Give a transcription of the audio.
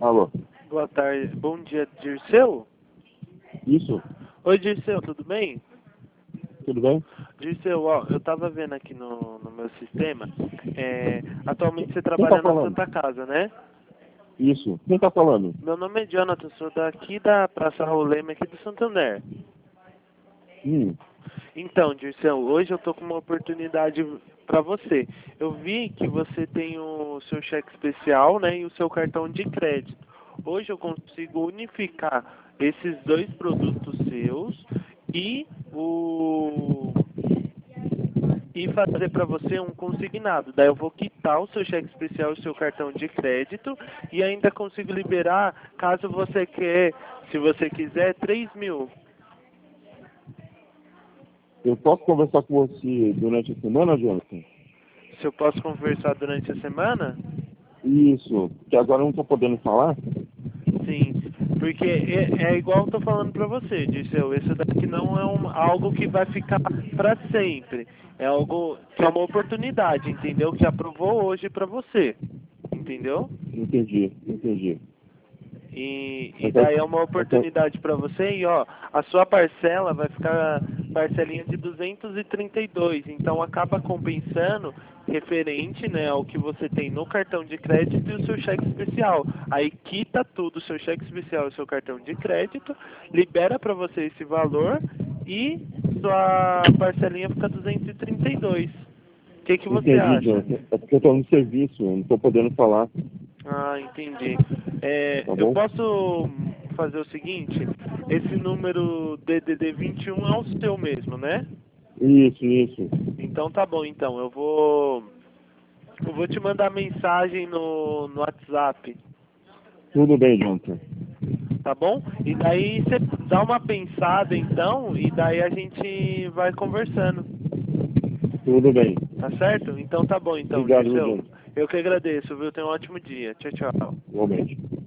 Alô? Boa tarde. Bom dia, Dirceu? Isso? Oi, Dirceu, tudo bem? Tudo bem? Dirceu, ó, eu tava vendo aqui no meu sistema, atualmente você Quem tá trabalha na falando? Santa Casa, né? Isso. Quem tá falando? Meu nome é Jonathan, sou daqui da Praça Raul Leme, aqui do Santander. Então, Dirceu, hoje eu tô com uma oportunidade para você. Eu vi que você tem o seu cheque especial, né, e o seu cartão de crédito. Hoje eu consigo unificar esses dois produtos seus e fazer para você um consignado. Daí eu vou quitar o seu cheque especial e o seu cartão de crédito e ainda consigo liberar, caso você se você quiser, 3.000. Eu posso conversar com você durante a semana, Jonathan? Se eu posso conversar durante a semana? Isso. Que agora eu não tô podendo falar? Sim, porque é igual eu tô falando pra você, Dirceu, esse daqui não é algo que vai ficar pra sempre. É algo que é uma oportunidade, entendeu? Que aprovou hoje pra você, entendeu? Entendi. E daí é uma oportunidade para você e ó, a sua parcela vai ficar parcelinha de 232, então acaba compensando referente, né, ao que você tem no cartão de crédito e o seu cheque especial. Aí quita tudo, o seu cheque especial e o seu cartão de crédito, libera para você esse valor e sua parcelinha fica 232. O que você Entendi, acha? Jonathan. É porque eu tô no serviço, eu não tô podendo falar. Ah, entendi. Tá Eu bom? posso fazer o seguinte, esse número DDD 21 é o seu mesmo, né? Isso. Então tá bom, então. Eu vou te mandar mensagem no WhatsApp, Tudo bem, Jonathan. tá bom? E daí você dá uma pensada então, e daí a gente vai conversando, Tudo bem. tá certo? Então tá bom, então, Obrigado, Dirceu. Jonathan. Eu que agradeço, viu? Tenha um ótimo dia. Tchau, tchau. Igualmente.